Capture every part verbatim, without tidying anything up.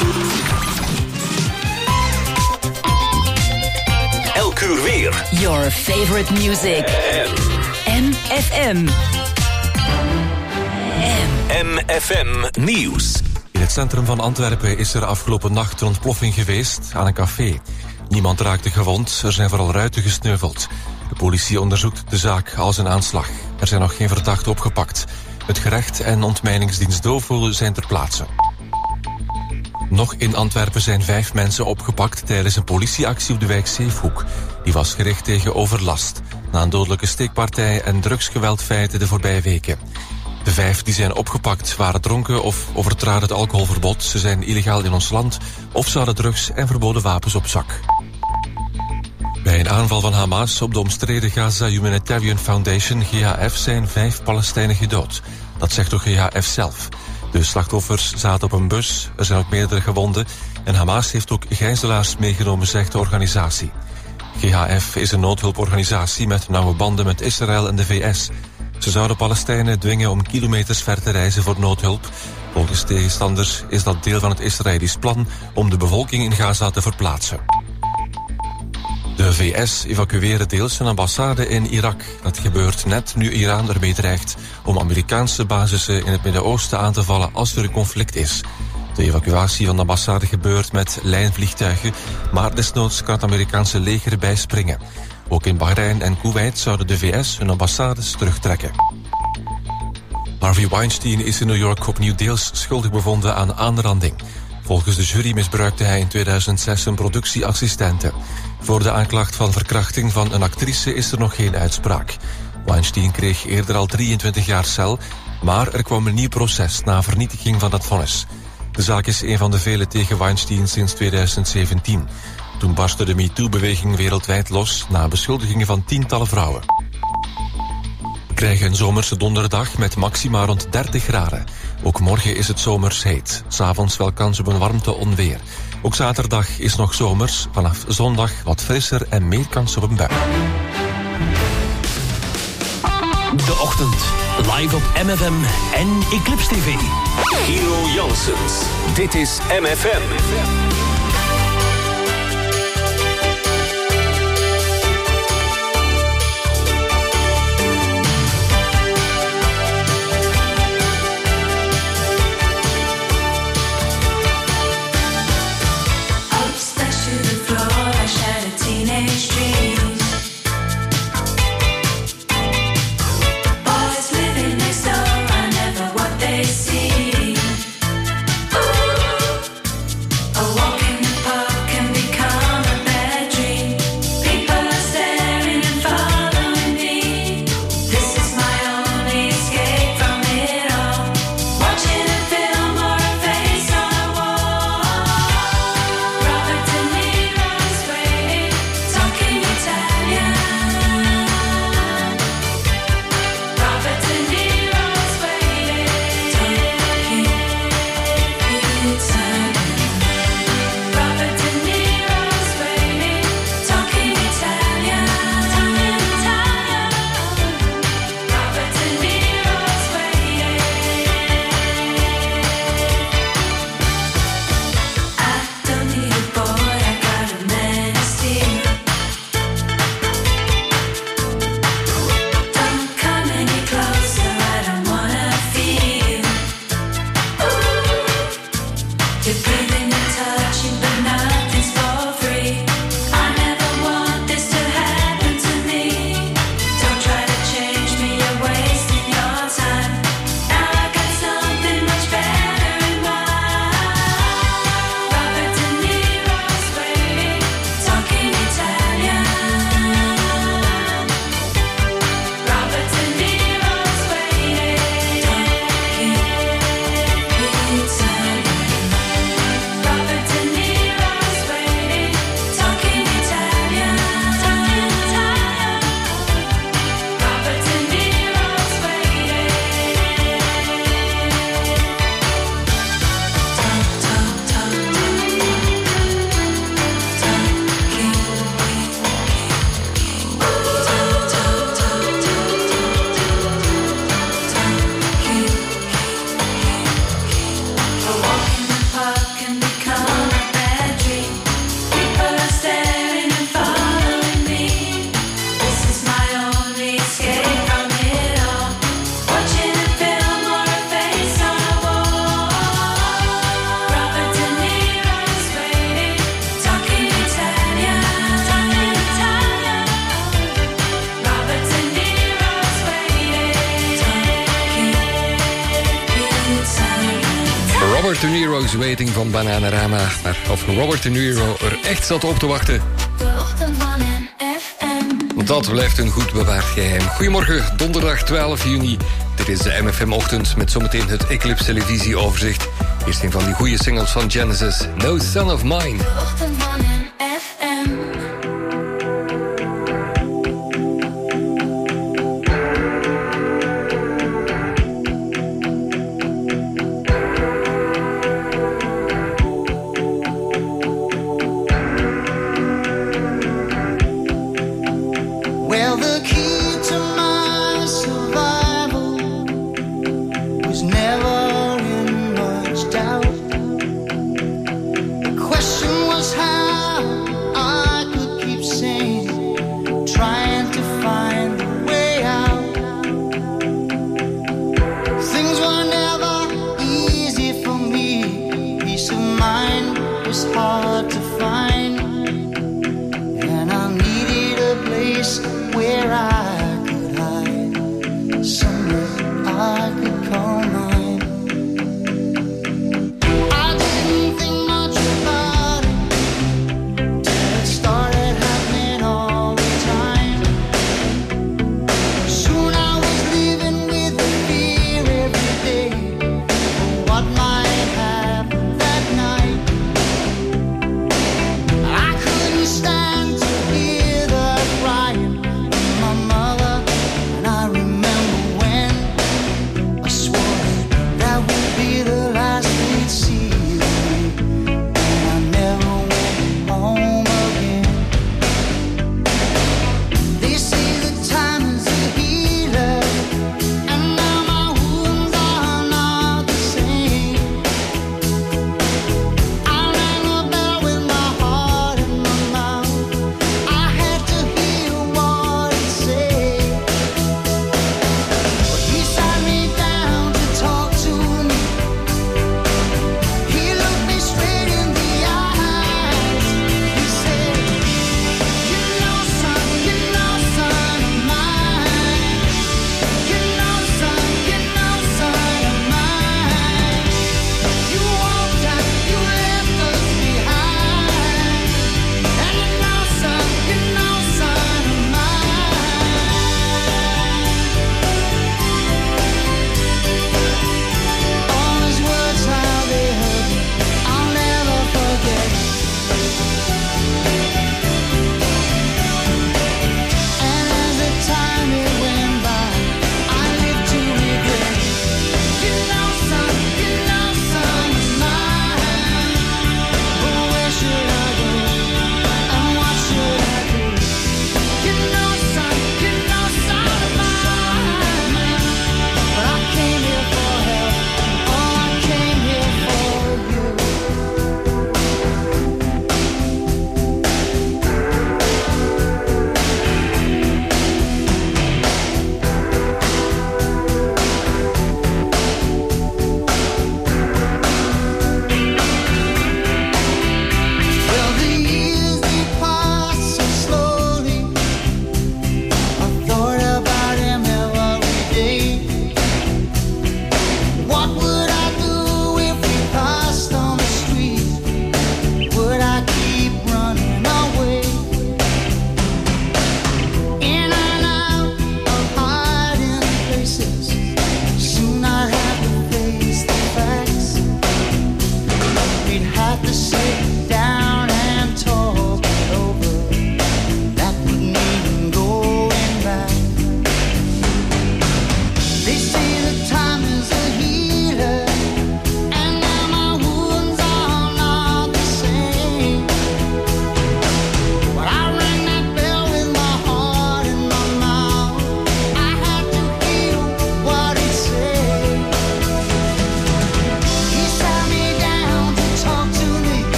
Elk uur weer. Your favorite music. M F M. M F M Nieuws. In het centrum van Antwerpen is er afgelopen nacht een ontploffing geweest aan een café. Niemand raakte gewond, er zijn vooral ruiten gesneuveld. De politie onderzoekt de zaak als een aanslag. Er zijn nog geen verdachten opgepakt. Het gerecht en ontmijningsdienst Dovo zijn ter plaatse. Nog in Antwerpen zijn vijf mensen opgepakt tijdens een politieactie op de wijk Zeefhoek. Die was gericht tegen overlast, na een dodelijke steekpartij en drugsgeweldfeiten de voorbije weken. De vijf die zijn opgepakt waren dronken of overtraden het alcoholverbod. Ze zijn illegaal in ons land of ze hadden drugs en verboden wapens op zak. Bij een aanval van Hamas op de omstreden Gaza Humanitarian Foundation G H F zijn vijf Palestijnen gedood. Dat zegt de G H F zelf. De slachtoffers zaten op een bus, er zijn ook meerdere gewonden en Hamas heeft ook gijzelaars meegenomen, zegt de organisatie. G H F is een noodhulporganisatie met nauwe banden met Israël en de V S. Ze zouden Palestijnen dwingen om kilometers ver te reizen voor noodhulp. Volgens tegenstanders is dat deel van het Israëlisch plan om de bevolking in Gaza te verplaatsen. De V S evacueert deels zijn ambassade in Irak. Dat gebeurt net nu Iran ermee dreigt om Amerikaanse basissen in het Midden-Oosten aan te vallen als er een conflict is. De evacuatie van de ambassade gebeurt met lijnvliegtuigen, maar desnoods kan het Amerikaanse leger bijspringen. Ook in Bahrein en Kuwait zouden de V S hun ambassades terugtrekken. Harvey Weinstein is in New York opnieuw deels schuldig bevonden aan aanranding. Volgens de jury misbruikte hij in tweeduizend zes een productieassistente. Voor de aanklacht van verkrachting van een actrice is er nog geen uitspraak. Weinstein kreeg eerder al drieëntwintig jaar cel, maar er kwam een nieuw proces na vernietiging van dat vonnis. De zaak is een van de vele tegen Weinstein sinds tweeduizend zeventien. Toen barstte de MeToo-beweging wereldwijd los na beschuldigingen van tientallen vrouwen. We krijgen een zomerse donderdag met maxima rond dertig graden. Ook morgen is het zomers heet. 'S Avonds wel kans op een warmte-onweer. Ook zaterdag is nog zomers. Vanaf zondag wat frisser en meer kans op een bui. De ochtend. Live op M F M en Eclipse T V. Gino Janssens. Dit is M F M. Dogs Waiting van Bananarama. Maar of Robert De Niro er echt zat op te wachten, dat blijft een goed bewaard geheim. Goedemorgen, donderdag twaalf juni. Dit is de M F M-ochtend met zometeen het Eclipse televisieoverzicht. Eerst een van die goede singles van Genesis, No Son of Mine.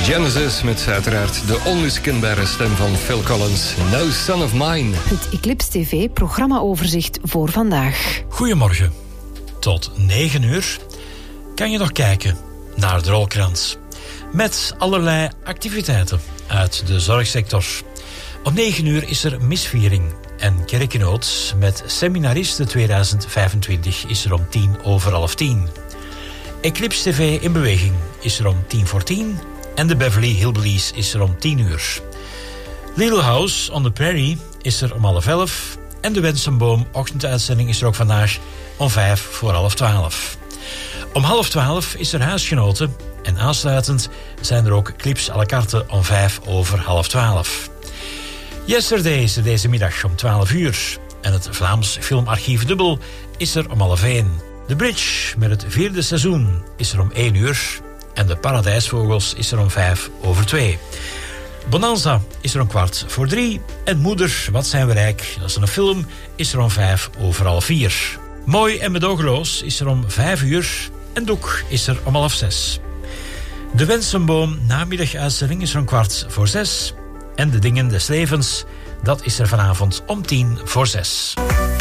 Genesis met uiteraard de onmiskenbare stem van Phil Collins. No Son of Mine. Het Eclipse T V-programmaoverzicht voor vandaag. Goedemorgen. Tot negen uur kan je nog kijken naar de rolkrans. Met allerlei activiteiten uit de zorgsector. Om negen uur is er misviering. En Kerkenoot met Seminaristen tweeduizend vijfentwintig is er om tien over half tien. Eclipse T V in beweging is er om tien voor tien. En de Beverly Hillbillies is er om tien uur. Little House on the Prairie is er om half elf. En de Wensenboom ochtenduitzending is er ook vandaag om vijf voor half twaalf. Om half twaalf is er Huisgenoten. En aansluitend zijn er ook clips à la carte om vijf over half twaalf. Yesterday is er deze middag om twaalf uur. En het Vlaams Filmarchief Dubbel is er om half één. The Bridge met het vierde seizoen is er om één uur. En de Paradijsvogels is er om vijf over twee. Bonanza is er om kwart voor drie. En Moeder, wat zijn we rijk, dat is een film, is er om vijf over half vier. Mooi en medogeloos is er om vijf uur. En Doek is er om half zes. De Wensenboom namiddaguitzending is er om kwart voor zes. En De Dingen des Levens, dat is er vanavond om tien voor zes.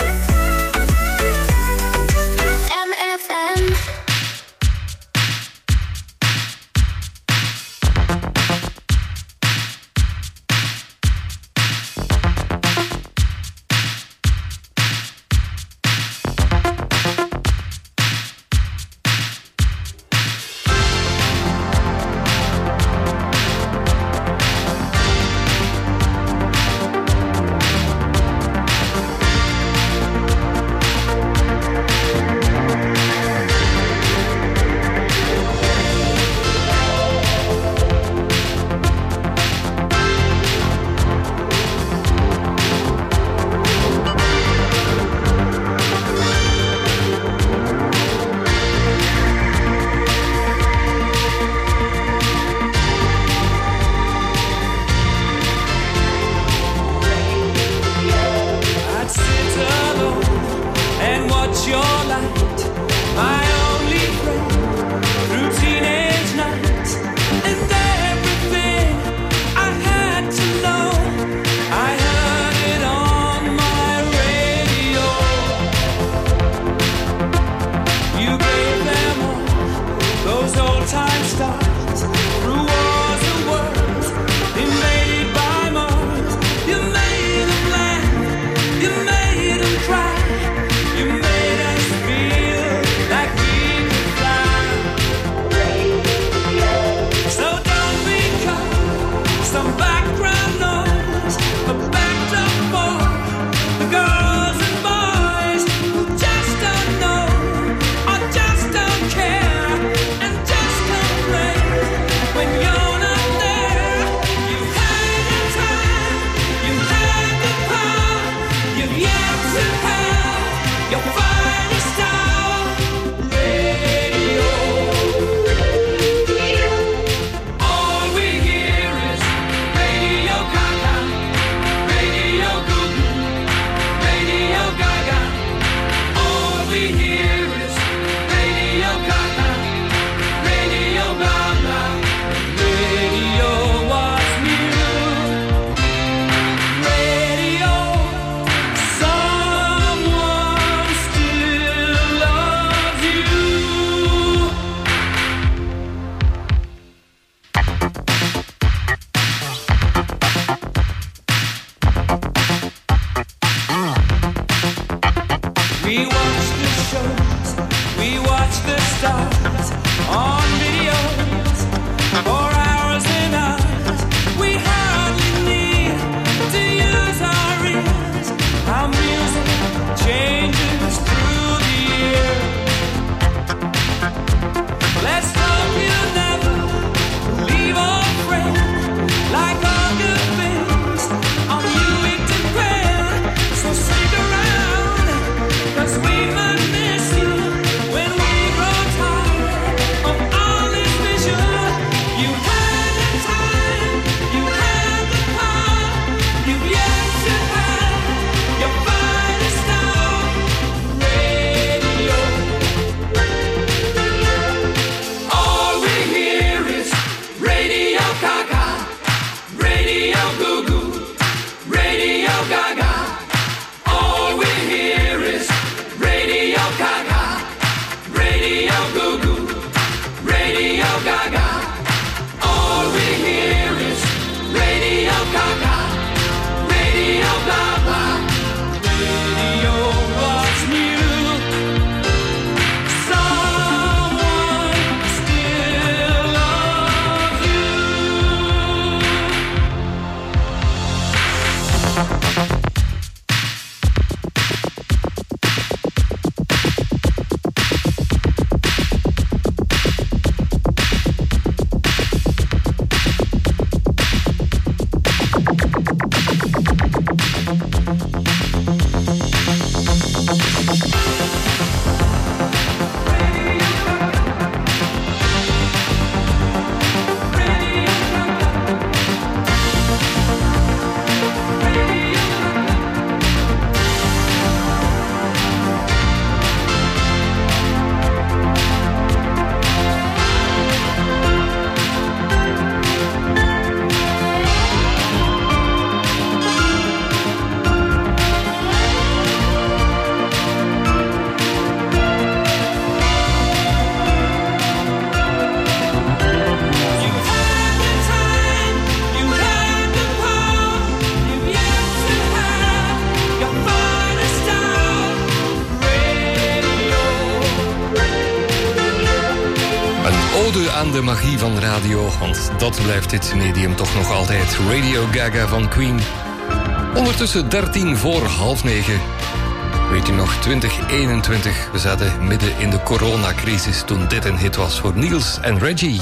M F M. We might miss you when we grow tired of ode aan de magie van radio, want dat blijft dit medium toch nog altijd. Radio Gaga van Queen. Ondertussen dertien voor half negen. Weet u nog, twintig eenentwintig. We zaten midden in de coronacrisis toen dit een hit was voor Niels en Reggie.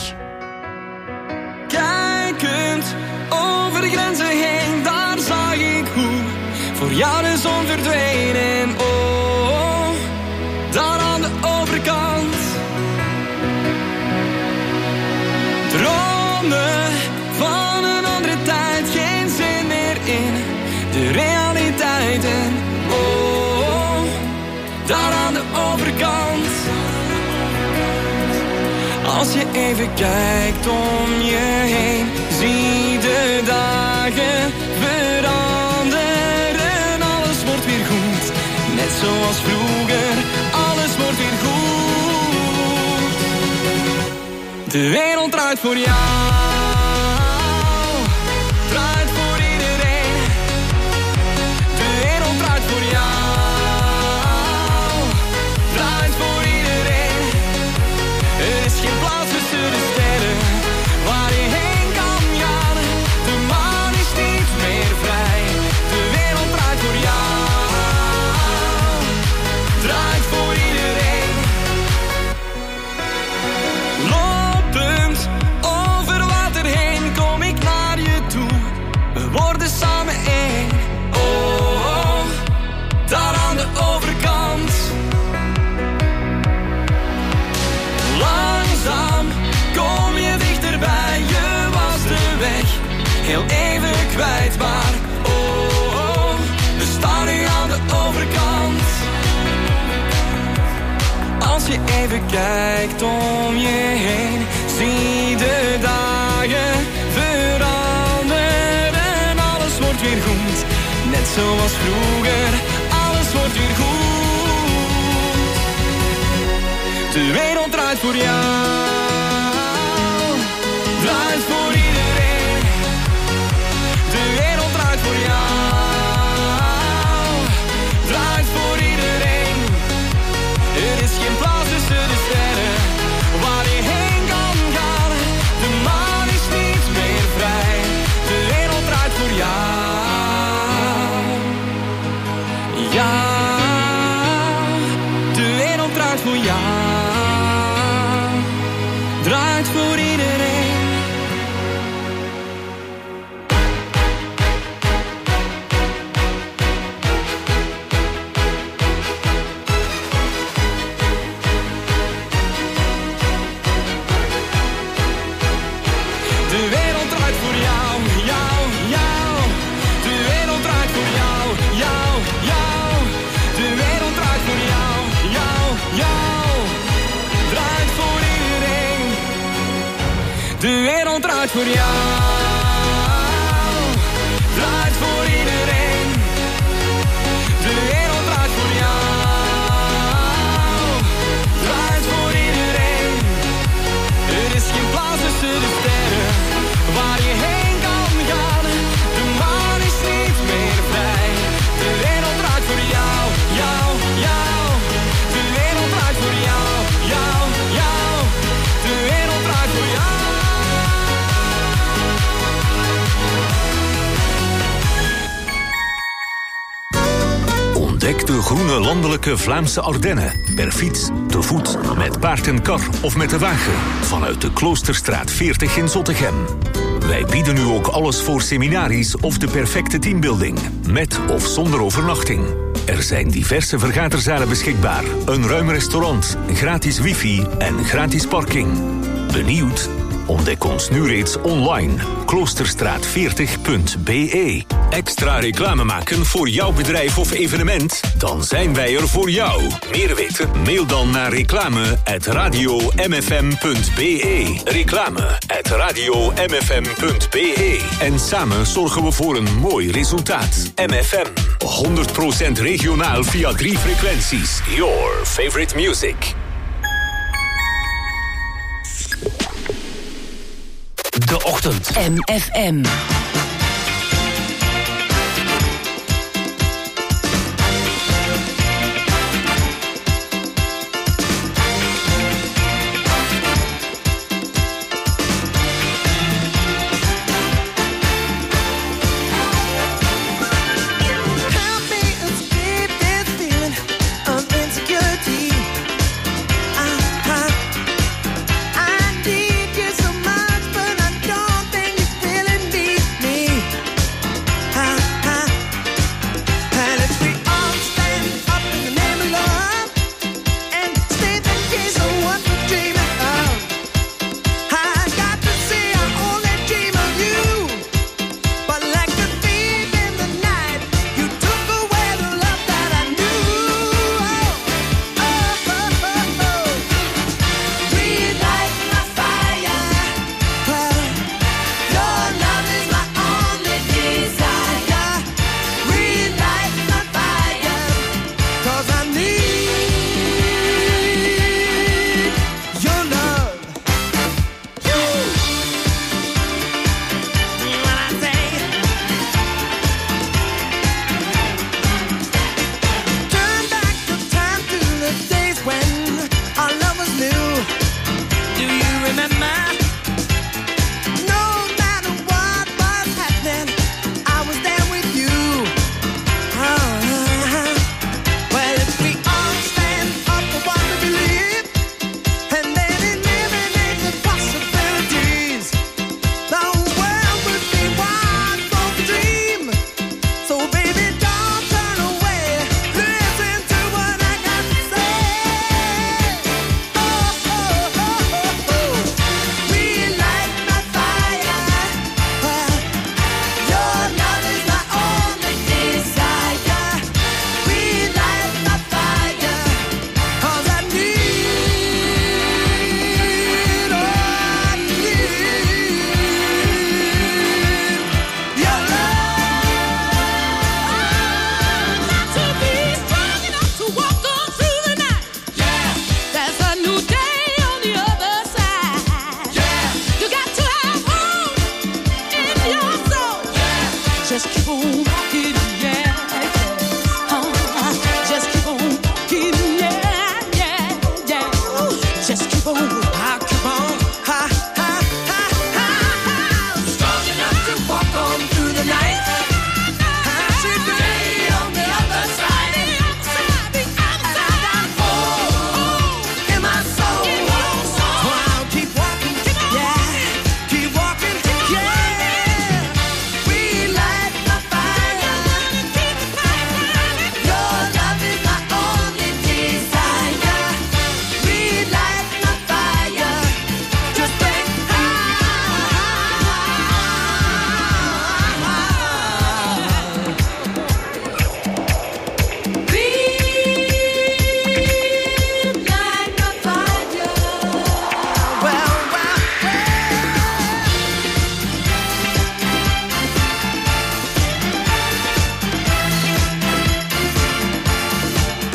Kijkend over de grenzen heen, daar zag ik hoe voor jou de zon verdween. En oh, daar aan de overkant dromen van een andere tijd, geen zin meer in de realiteit. En oh, daar aan de overkant, als je even kijkt om je heen, zie de dagen veranderen. Alles wordt weer goed, net zoals vroeger. Alles wordt weer goed. De wereld draait voor jou, draait voor iedereen. De wereld draait voor jou, draait voor iedereen. Er is geen plaats tussen de sterren waar je heen kan gaan. De maan is niet meer vrij. De wereld draait voor jou, draait voor iedereen. Lopend over water heen kom ik naar je toe. We worden samen één. Oh, oh, daar aan de overkant. Langzaam kom je dichterbij, je was de weg heel even kwijt, maar oh, oh, we staan nu aan de overkant. Als je even kijkt om je heen, zie de dagen veranderen. Alles wordt weer goed, net zoals vroeger. Alles wordt weer goed. De wereld draait voor jou, draait voor iedereen. De wereld draait voor jou, draait voor iedereen. Er is geen plaats tussen de sterren waar je heen kan gaan. De maan is niet meer vrij. De wereld draait voor jou. Ja, de wereld draait voor jou. Draait voor iedereen. De wereld draait voor jou, jou, jou. De wereld draait voor jou, jou, jou. De wereld draait voor jou, jou, jou. Draait voor iedereen. De wereld draait voor jou, draait voor iedereen. De wereld draait voor jou, draait voor iedereen. Er is geen plaats tussen de sterren waar je heen kan gaan. De maan is niet meer vrij. De wereld draait voor jou, jou, jou. De wereld draait voor jou, jou, jou. De wereld draait voor jou. Ontdek de groene landelijke Vlaamse Ardennen. Per fiets, te voet, met paard en kar of met de wagen. Vanuit de Kloosterstraat veertig in Zottegem. Wij bieden u ook alles voor seminaries of de perfecte teambuilding. Met of zonder overnachting. Er zijn diverse vergaderzalen beschikbaar. Een ruim restaurant, gratis wifi en gratis parking. Benieuwd? Ontdek ons nu reeds online. kloosterstraat veertig punt b e. Extra reclame maken voor jouw bedrijf of evenement? Dan zijn wij er voor jou. Meer weten? Mail dan naar reclame at radio m f m punt b e. Reclame at radio m f m punt b e. En samen zorgen we voor een mooi resultaat. M F M. honderd procent regionaal via drie frequenties. Your favorite music. De ochtend. M F M.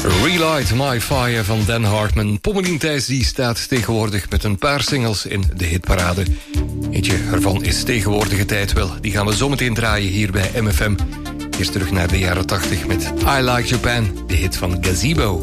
Relight My Fire van Dan Hartman. Pommelien Thijs die staat tegenwoordig met een paar singles in de hitparade. Eentje ervan is Tegenwoordige Tijd wel. Die gaan we zometeen draaien hier bij M F M. Eerst terug naar de jaren tachtig met I Like Japan, de hit van Gazebo.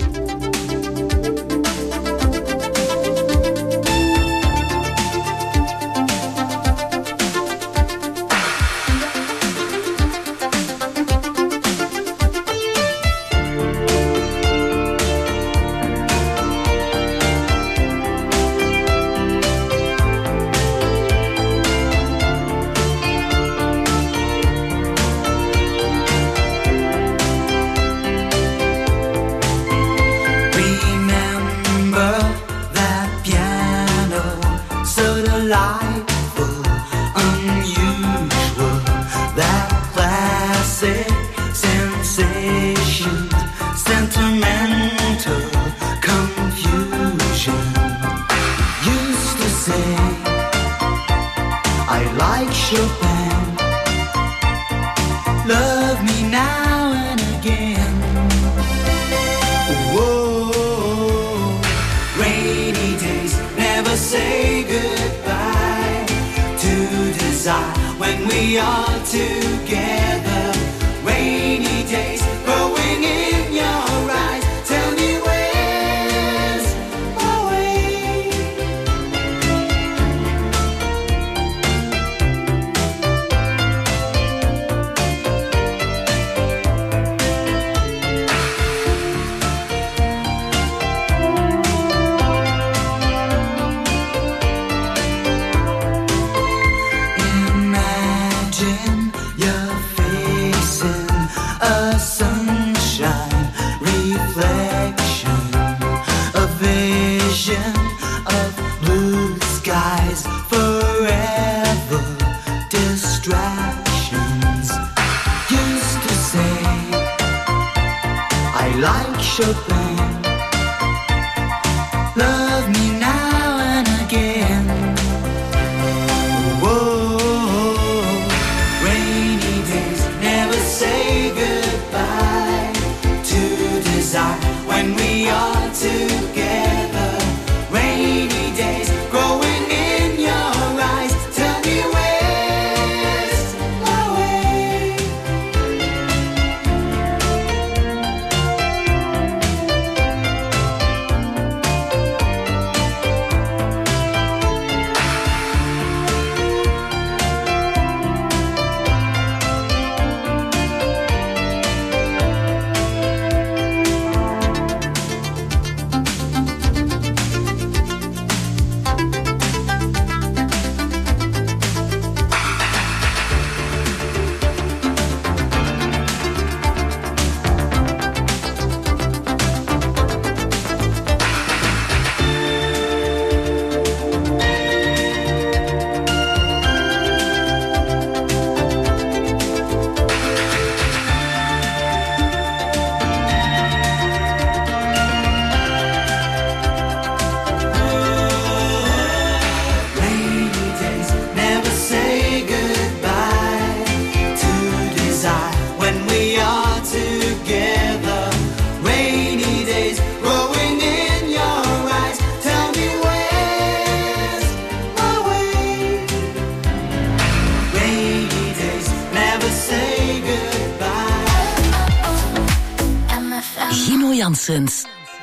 Janssens.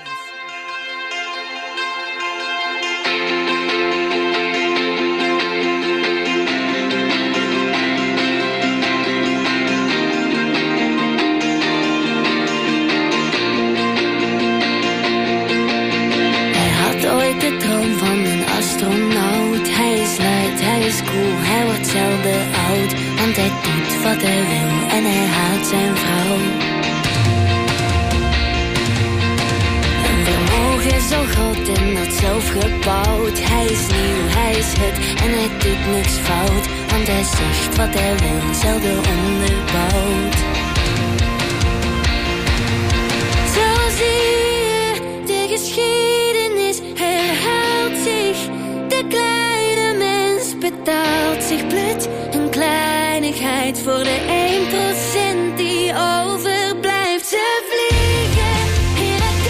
Hij wordt zelden oud, want hij doet wat hij wil en hij haat zijn vrouw. Een vermogen is zo groot en dat zelf gebouwd. Hij is nieuw, hij is het en hij doet niks fout, want hij zegt wat hij wil, zelden onderbouwd. Zo zie je, de geschiedenis herhaalt zich. De kleine mens betaalt zich blut. Een kleinigheid voor de één procent die overblijft. Ze vliegen in het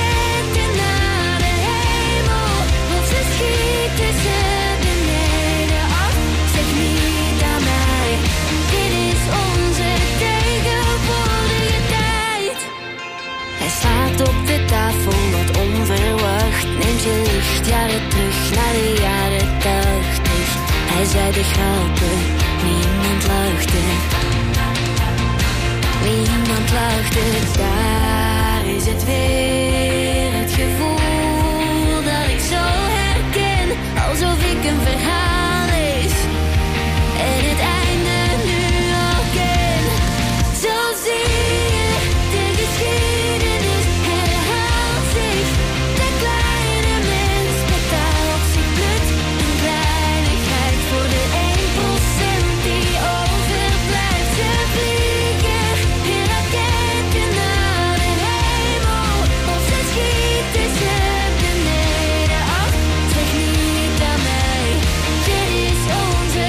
acht jaren terug naar de jaren tachtig. Hij zei de grappen, niemand lachte. Niemand lachte, daar is het weer. Het gevoel dat ik zo herken, alsof ik een verhaal is. En het einde nu al ken. Zo zie je, de geschiedenis herhaalt zich. De kleine mens betaalt zich blut. Een kleinigheid voor de één procent die overblijft. Ze vliegen in raketten naar de hemel. Of ze schieten ze beneden af. Zeg niet aan mij, dit is onze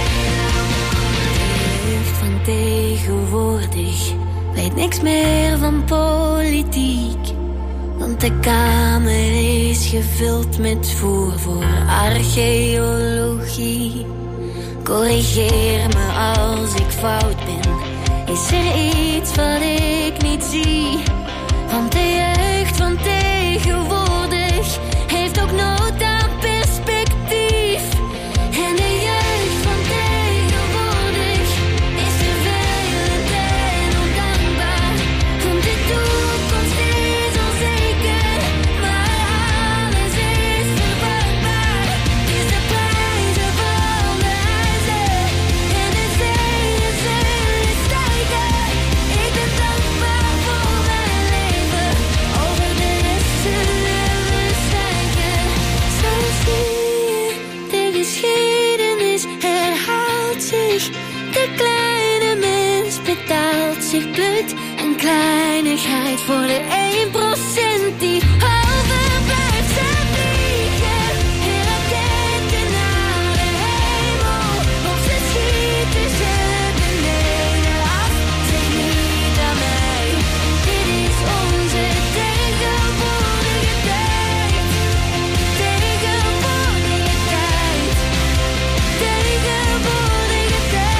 jeugd van tegenwoordig. Weet niks meer van politiek. Want de kamer is gevuld met voer voor archeologie. Corrigeer me als ik fout ben. Is er iets wat ik niet zie? Want de jeugd van tegenwoordig heeft ook nood aan perspectief. En de jeugd van tegenwoordig is vervelend en ondankbaar. Want de toekomst is onzeker, maar alles is verwachbaar. Dus de prijzen van de huizen en de zeeën zullen stijgen. Ik ben dankbaar voor mijn leven, over de rest zullen we zwijgen. Zo zie je, de geschiedenis herhaalt zich. De kleine mens betaalt zich blut. Een kleinigheid voor de één procent die overblijft. Ze vliegen in raketten naar de hemel. Of ze schieten ze beneden af. Zeg niet aan mij, dit is onze tegenwoordige tijd. Tegenwoordige tijd. Tegenwoordige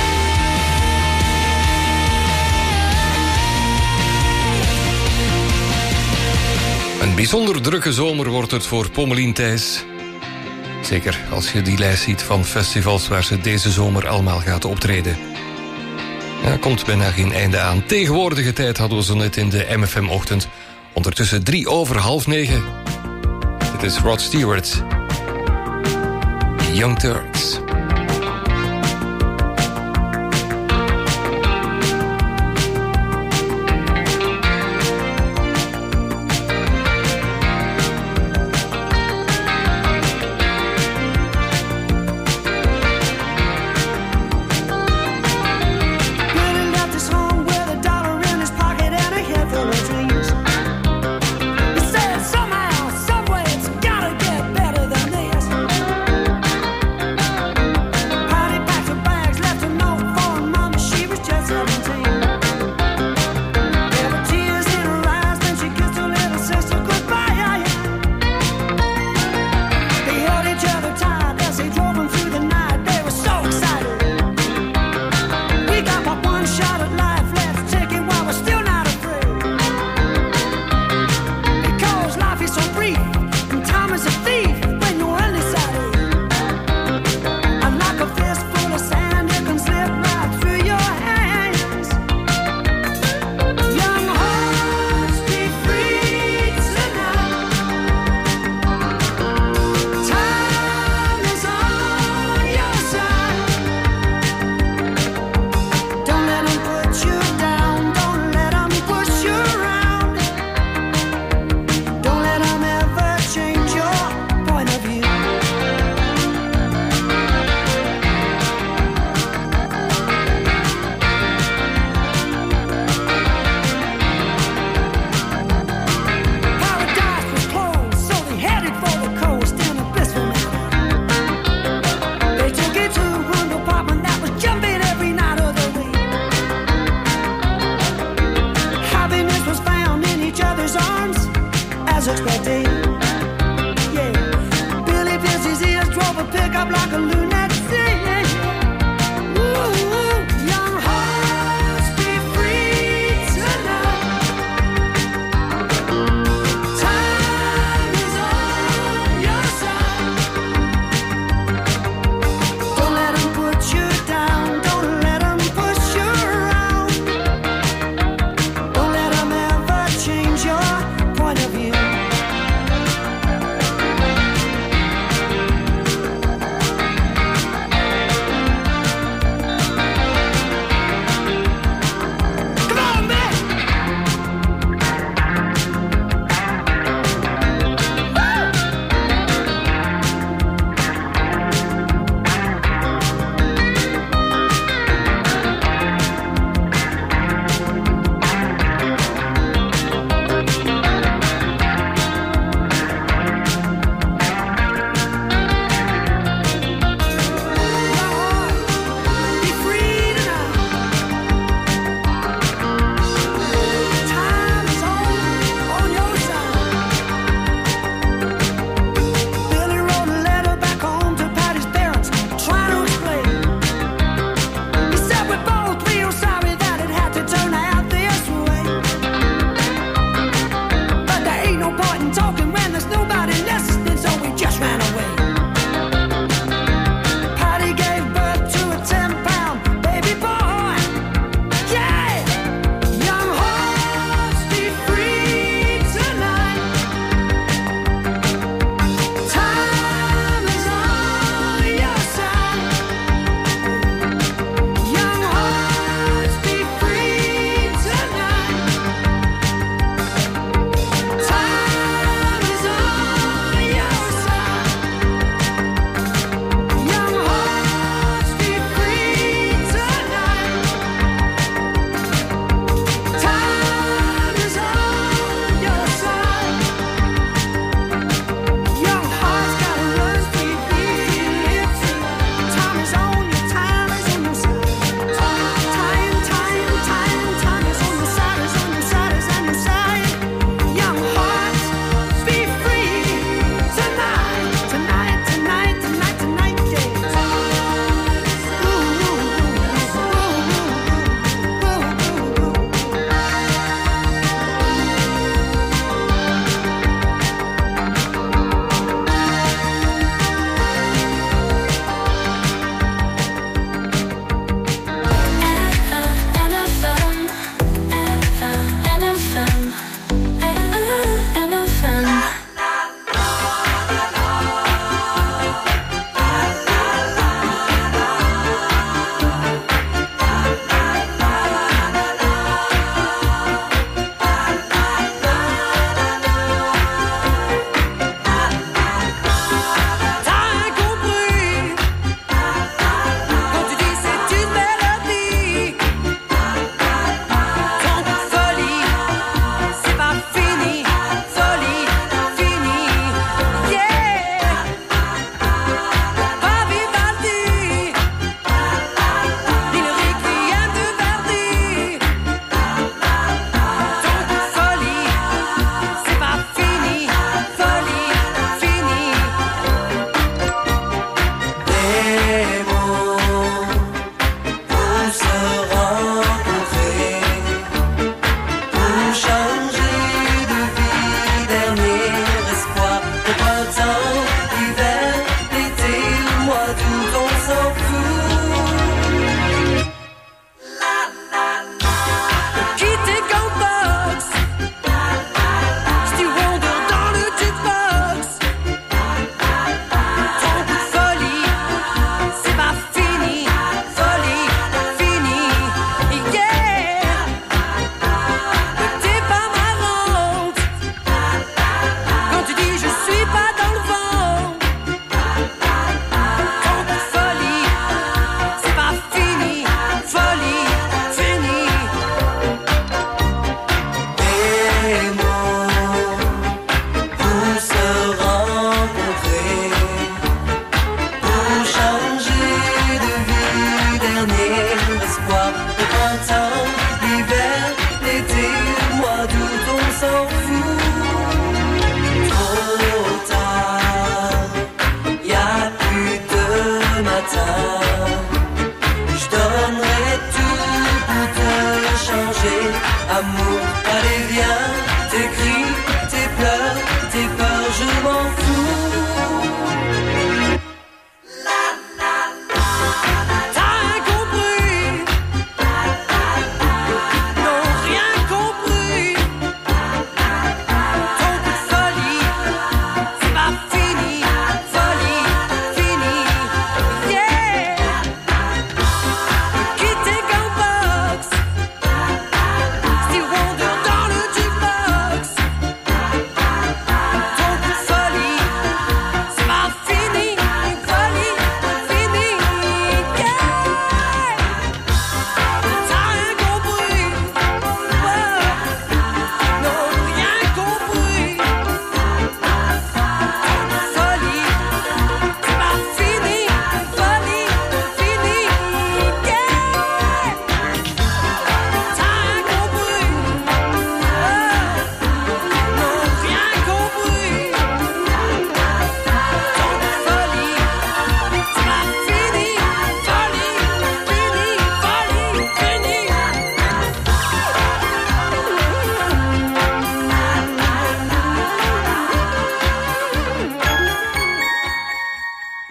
tijd. Een bijzonder drukke zomer wordt het voor Pommelien Thijs. Zeker als je die lijst ziet van festivals waar ze deze zomer allemaal gaat optreden. Ja, komt bijna geen einde aan. Tegenwoordige tijd hadden we zo net in de M F M-ochtend. Ondertussen drie over half negen. Dit is Rod Stewart. Young Turks. Running up this home with a dollar in his pocket and a head full of dreams. He said somehow, some way, it's gotta get better than this.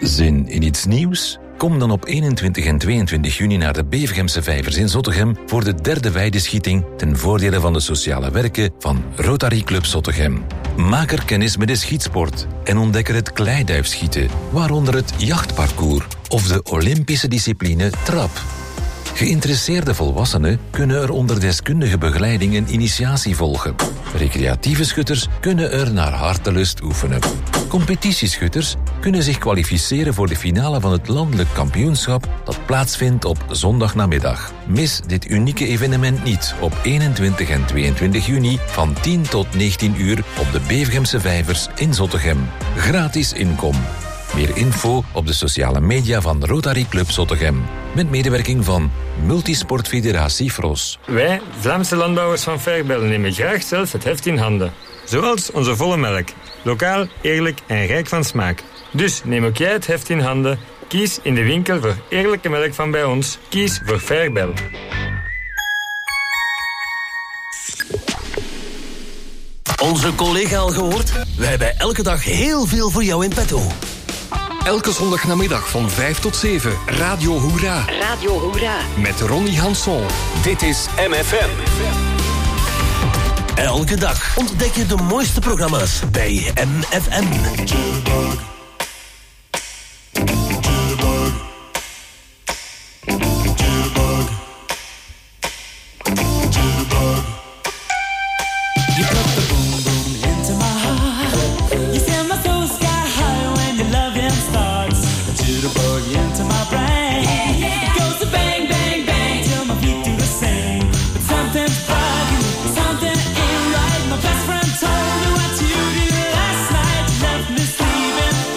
Zin in iets nieuws? Kom dan op eenentwintig en tweeëntwintig juni naar de Bevergemse Vijvers in Zottegem voor de derde weideschieting ten voordele van de sociale werken van Rotary Club Zottegem. Maak er kennis met de schietsport en ontdek er het kleiduifschieten, waaronder het jachtparcours of de Olympische discipline trap. Geïnteresseerde volwassenen kunnen er onder deskundige begeleiding een initiatie volgen. Recreatieve schutters kunnen er naar hartelust oefenen. Competitieschutters kunnen zich kwalificeren voor de finale van het landelijk kampioenschap dat plaatsvindt op zondagnamiddag. Mis dit unieke evenement niet op eenentwintig en tweeëntwintig juni van tien tot negentien uur op de Bevergemse Vijvers in Zottegem. Gratis inkom. Meer info op de sociale media van Rotary Club Zottegem. Met medewerking van Multisportfederatie Fros. Wij, Vlaamse landbouwers van Verbel, nemen graag zelf het heft in handen. Zoals onze volle melk. Lokaal, eerlijk en rijk van smaak. Dus neem ook jij het heft in handen. Kies in de winkel voor eerlijke melk van bij ons. Kies voor Verbel. Onze collega al gehoord? Wij hebben elke dag heel veel voor jou in petto. Elke zondagnamiddag van vijf tot zeven, Radio Hoera. Radio Hoera. Met Ronnie Hanson. Dit is M F M. Elke dag ontdek je de mooiste programma's bij M F M. Something ain't right. My best friend told me what you did last night. You left me sleeping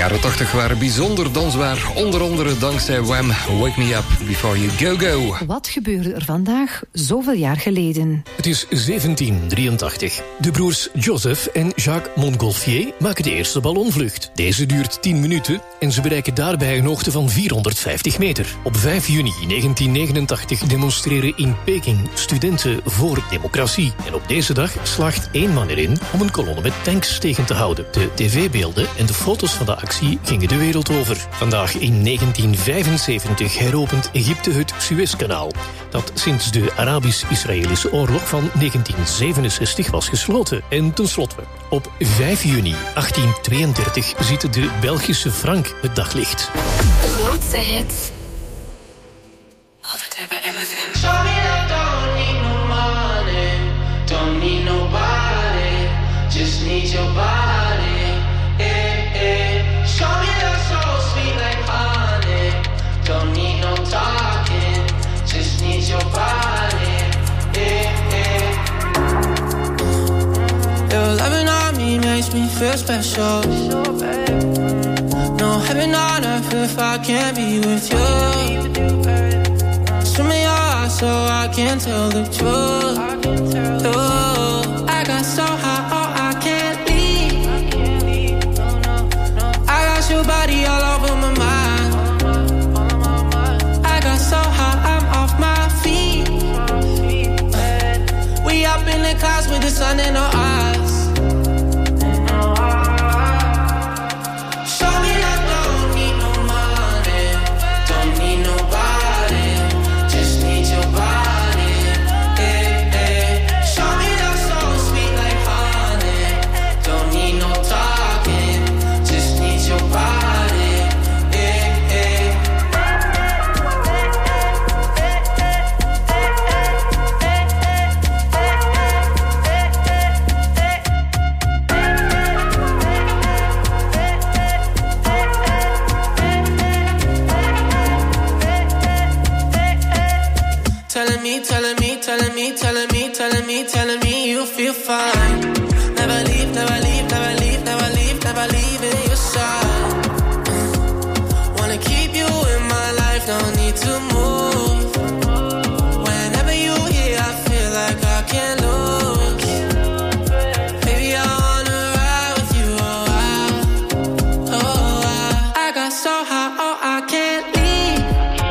jaren tachtig waren bijzonder dansbaar. Onder andere dankzij Wham! Wake Me Up Before You Go Go. Wat gebeurde er vandaag, zoveel jaar geleden? Het is zeventien drieëntachtig. De broers Joseph en Jacques Montgolfier maken de eerste ballonvlucht. Deze duurt tien minuten en ze bereiken daarbij een hoogte van vierhonderdvijftig meter. Op vijf juni negentien negenentachtig demonstreren in Peking studenten voor democratie. En op deze dag slaagt één man erin om een kolonne met tanks tegen te houden. De tv-beelden en de foto's van de actie gingen de wereld over. Vandaag in negentien vijfenzeventig heropent Egypte het Suezkanaal, dat sinds de Arabisch-Israëlische oorlog van negentien zevenenzestig was gesloten. En tenslotte, op vijf juni achttien tweeëndertig ziet de Belgische frank het daglicht. De grootste hits. Altijd hebben M F M. Show me that don't need no money, don't need nobody, just need your body. Eh, eh. Show me that so sweet like honey, don't need no talking, just need your body. Eh, eh. Your loving on me makes me feel special. No heaven on earth if I can't be with you. Show me your eyes so I can tell the truth. Oh, I got so high, oh I can't leave. I got your body all over my mind. I got so high, I'm off my feet. We up in the clouds with the sun in our eyes. Telling me, telling me, telling me, telling me, telling me you feel fine. Never leave, never leave, never leave, never leave, never leave in your side. Wanna keep you in my life, don't need to move. Whenever you here, I feel like I can't lose. Baby, I wanna ride with you, oh I, oh I. I got so high, oh I can't leave.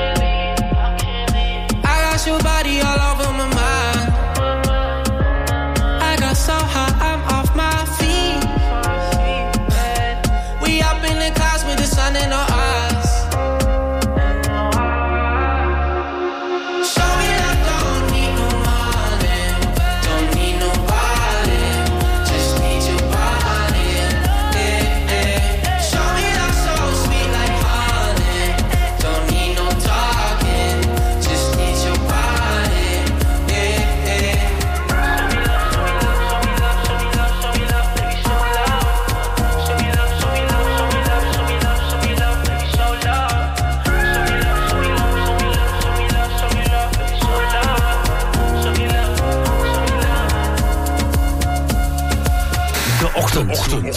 I got your body all over my mind. I got so high, I'm off my feet. We up in the clouds with the sun in our eyes. Show me that don't need no money, don't need nobody, just need your body. Eh, eh. Show me that so sweet like honey, don't need no talking, just need your body. Eh, eh. De ochtend.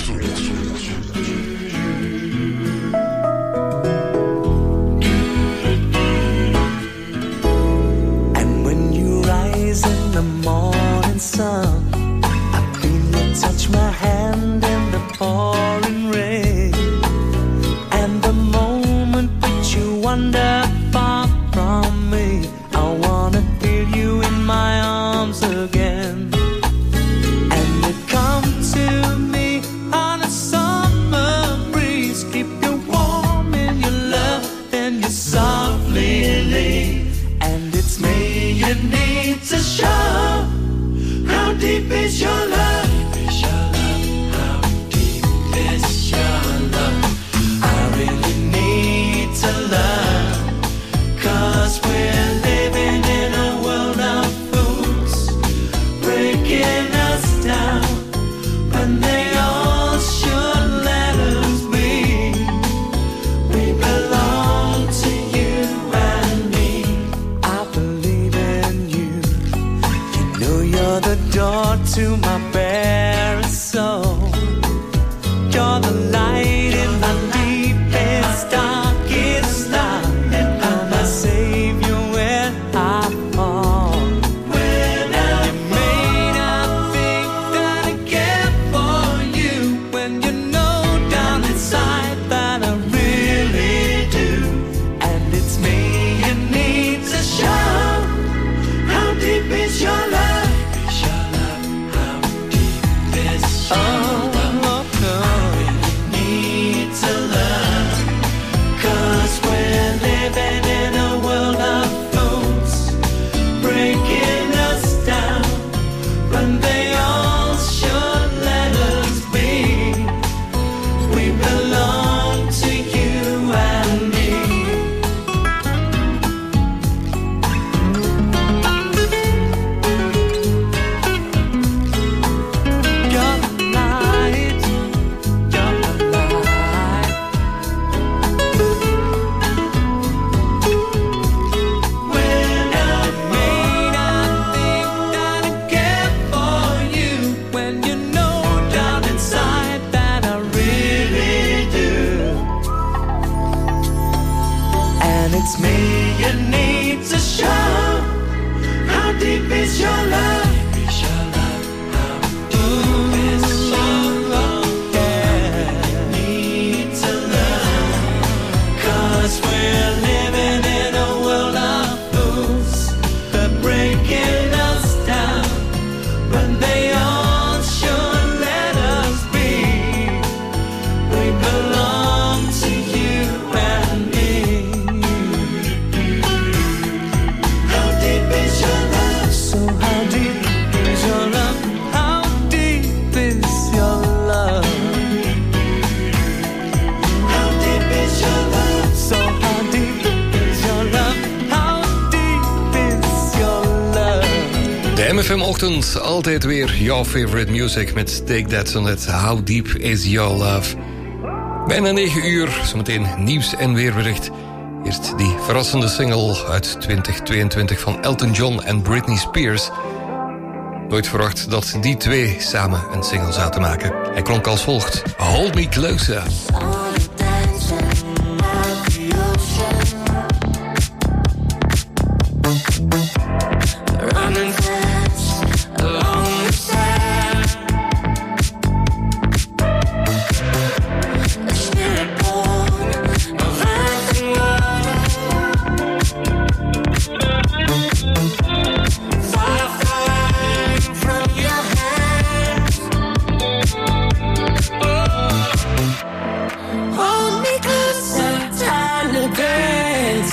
And when you rise in the morning sun, I feel you touch my hand in the pouring rain. And the moment that you wander far from me, I wanna feel you in my arms again. And you come to me on a summer breeze, keep you warm in your love, then you softly leave. And it's me you need to show. How deep is your love? How deep is your love? I really need to learn, 'cause we're living in a world of fools, breaking us down when they all should let us be. We belong to you and me. I believe in you. You know you're the door to my bare soul. You're the light in the De M F M-ochtend, altijd weer jouw favorite music met Take That Sonnet. How Deep Is Your Love? Bijna negen uur, zometeen nieuws en weerbericht. Eerst die verrassende single uit twintig tweeëntwintig van Elton John en Britney Spears. Nooit verwacht dat die twee samen een single zouden maken. Hij klonk als volgt: Hold Me Closer.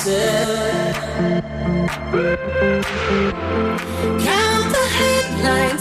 Count the headlights.